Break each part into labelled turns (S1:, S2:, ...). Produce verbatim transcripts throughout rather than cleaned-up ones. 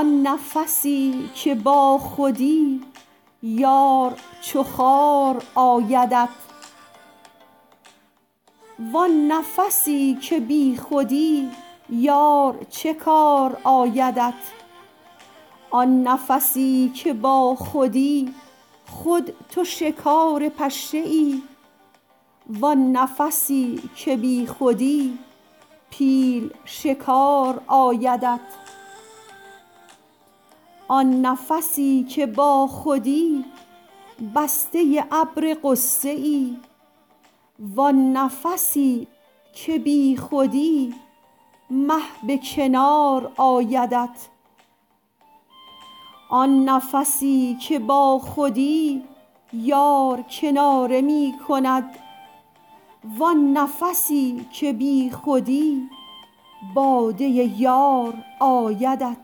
S1: وان نفسی که با خودی یار چو خار آیدت وان نفسی که بی خودی یار چه کار آیدت آن نفسی که با خودی خود تو شکار پشه ای وان نفسی که بی خودی پیل شکار آیدت آن نفسی که با خودی بسته ابر غصه ای وان نفسی که بی خودی مه به کنار آیدت آن نفسی که با خودی یار کناره می کند وان نفسی که بی خودی باده یار آیدت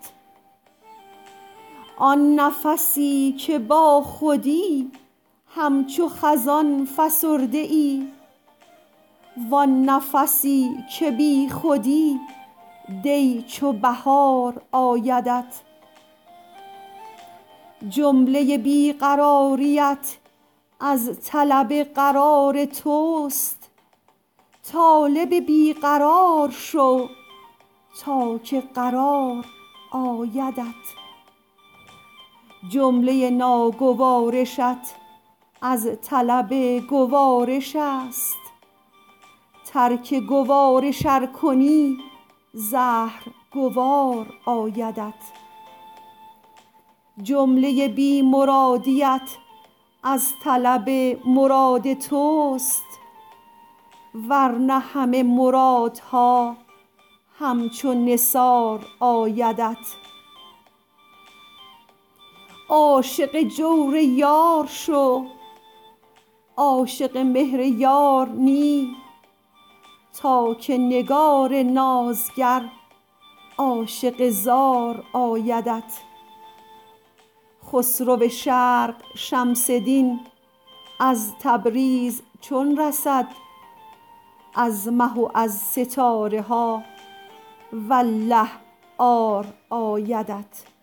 S1: آن نفسی که با خودی همچو خزان فسرده ای وان نفسی که بی خودی دی چو بهار آیدت جمله بی قراریت از طلب قرار توست طالب بی قرار شو تا که قرار آیدت جمله ناگوارشت از طلب گوارش است ترک گوارش ار کنی زهر گوار آیدت جمله بی مرادیت از طلب مراد توست ورنه همه مرادها همچو نثار آیدت عاشق جور یار شو عاشق مهر یار نی تا که نگار نازگر عاشق زار آیدت خسرو شرق شمس دین از تبریز چون رسد از مه و از ستاره ها والله عار آیدت